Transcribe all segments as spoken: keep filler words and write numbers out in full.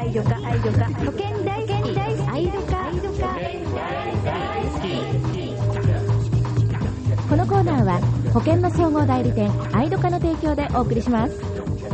アイドカアイドカ保険大好きアイドカアイドカこのコーナーは保険の総合代理店アイドカの提供でお送りします。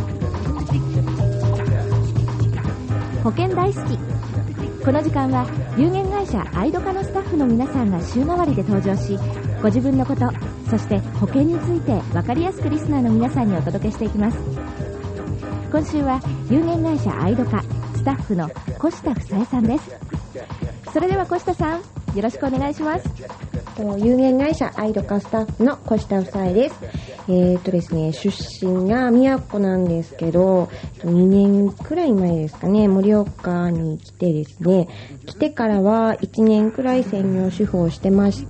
保険大好き。この時間は有限会社アイドカのスタッフの皆さんが週替わりで登場し、ご自分のこと、そして保険について分かりやすくリスナーの皆さんにお届けしていきます。今週は有限会社アイドカスタッフの越田房江さんです。それでは越田さん、よろしくお願いします。 有限会社アイドカスタッフの越田房江です。えーとですね、出身が宮古なんですけど、にねんくらい前ですかね、盛岡に来てですね、来てからはいちねんくらい専業主婦をしてまして、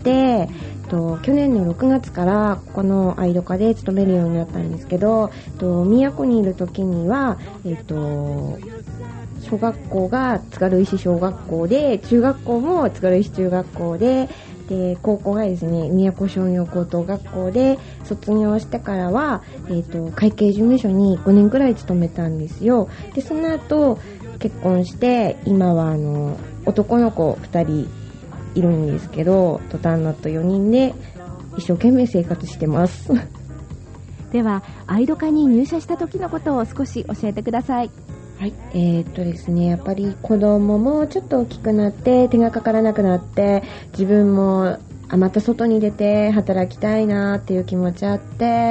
と去年のろくがつからこのアイドカで勤めるようになったんですけど、と宮古にいる時には、えっと、小学校が津軽石小学校で、中学校も津軽石中学校で、で高校がですね宮古商業高等学校で、卒業してからは、えーと、会計事務所にごねんくらい勤めたんですよ。でその後結婚して、今はあの男の子ふたりいるんですけど、と旦那とよにんで一生懸命生活してますではアイドカに入社した時のことを少し教えてください。 はい、えーっとですね、やっぱり子供もちょっと大きくなって手がかからなくなって、自分もあまた外に出て働きたいなっていう気持ちあって、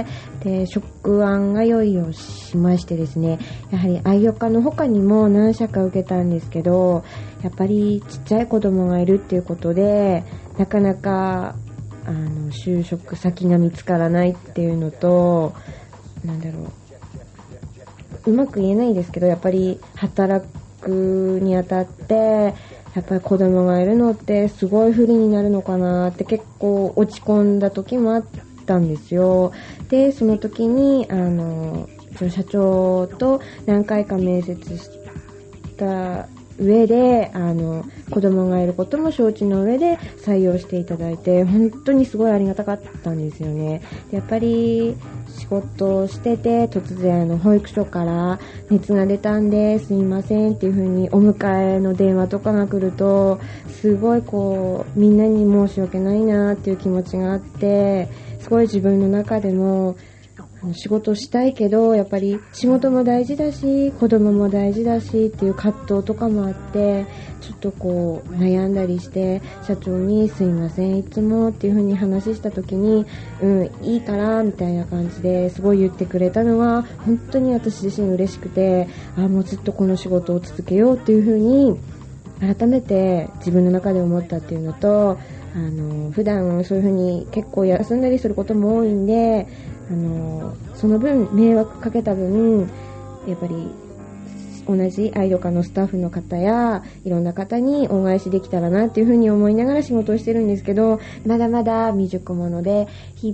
で職案が用意をしましてですね、やはりアイドカの他にも何社か受けたんですけど、やっぱりちっちゃい子供がいるっていうことで、なかなかあの就職先が見つからないっていうのと、なんだろううまく言えないですけど、やっぱり働くにあたってやっぱり子供がいるのってすごい不利になるのかなって結構落ち込んだ時もあったんですよ。でその時にあの社長と何回か面接した上で、あの子供がいることも承知の上で採用していただいて、本当にすごいありがたかったんですよね。でやっぱり仕事をしてて、突然あの保育所から熱が出たんですいませんっていう風にお迎えの電話とかが来ると、すごいこうみんなに申し訳ないなっていう気持ちがあって、すごい自分の中でも仕事したいけど、やっぱり仕事も大事だし子供も大事だしっていう葛藤とかもあって、ちょっとこう悩んだりして、社長にすいませんいつもっていう風に話した時に、うんいいからみたいな感じですごい言ってくれたのは本当に私自身嬉しくて、あもうずっとこの仕事を続けようっていう風に改めて自分の中で思ったっていうのと、あの普段そういう風に結構休んだりすることも多いんで、あのその分迷惑かけた分、やっぱり同じアイドカのスタッフの方やいろんな方に恩返しできたらなっていうふうに思いながら仕事をしてるんですけど、まだまだ未熟者で日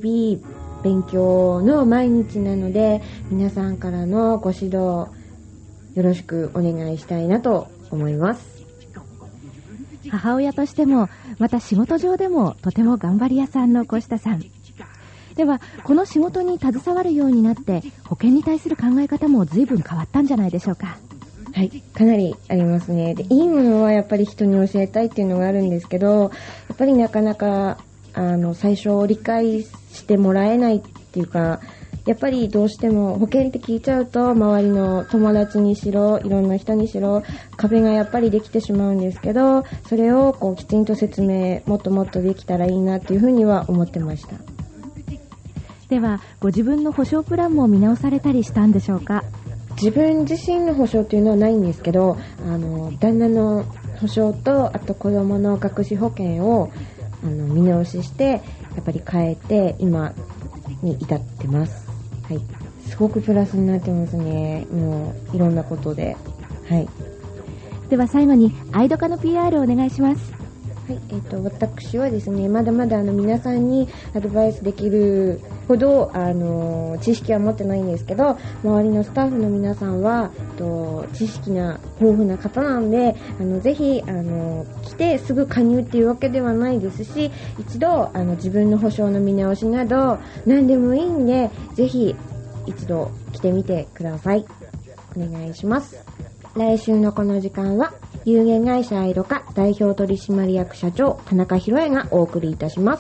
々勉強の毎日なので、皆さんからのご指導よろしくお願いしたいなと思います。 母親としてもまた仕事上でもとても頑張り屋さんの越田さんでは、この仕事に携わるようになって保険に対する考え方も随分変わったんじゃないでしょうか。 はい、かなりありますね。で、いいものはやっぱり人に教えたいっていうのがあるんですけど、やっぱりなかなかあの最初理解してもらえないっていうか、やっぱりどうしても保険って聞いちゃうと、周りの友達にしろいろんな人にしろ壁がやっぱりできてしまうんですけど、それをこうきちんと説明もっともっとできたらいいなっていうふうには思ってました。 ではご自分の保証プランも見直されたりしたんでしょうか。 自分自身の保証というのはないんですけど、あの旦那の保証とあと子供の学資保険をあの見直ししてやっぱり変えて今に至ってます。はい、すごくプラスになってますね。もういろんなことで。はい。 では最後にアイドカの ピーアール をお願いします。 はい、えーと、私はですね、まだまだあの皆さんにアドバイスできるほどあの知識は持ってないんですけど、周りのスタッフの皆さんはと知識が豊富な方なんで、あのぜひあの来てすぐ加入っていうわけではないですし、一度あの自分の保証の見直しなど何でもいいんで、ぜひ一度来てみてください。お願いします。 来週のこの時間は有限会社アイドカ代表取締役社長田中宏恵がお送りいたします。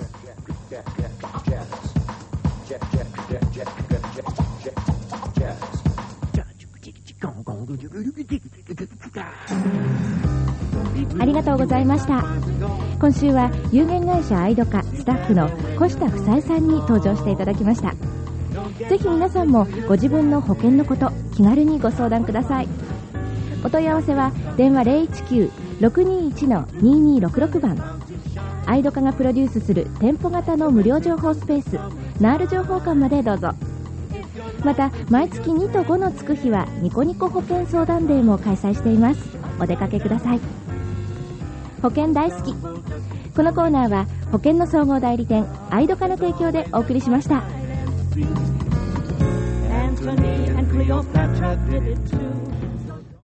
ありがとうございました。今週は有限会社アイドカスタッフの越田房江さんに登場していただきました。ぜひ皆さんもご自分の保険のこと気軽にご相談ください。お問い合わせは電話 ゼロいちきゅう ろくにいち ににろくろく 番。アイドカがプロデュースする店舗型の無料情報スペースナール情報館までどうぞ。また毎月にとごのつく日はニコニコ保険相談デーも開催しています。お出かけください。保険大好き。このコーナーは保険の総合代理店アイドカの提供でお送りしました。Antony and Cleopatra did it too.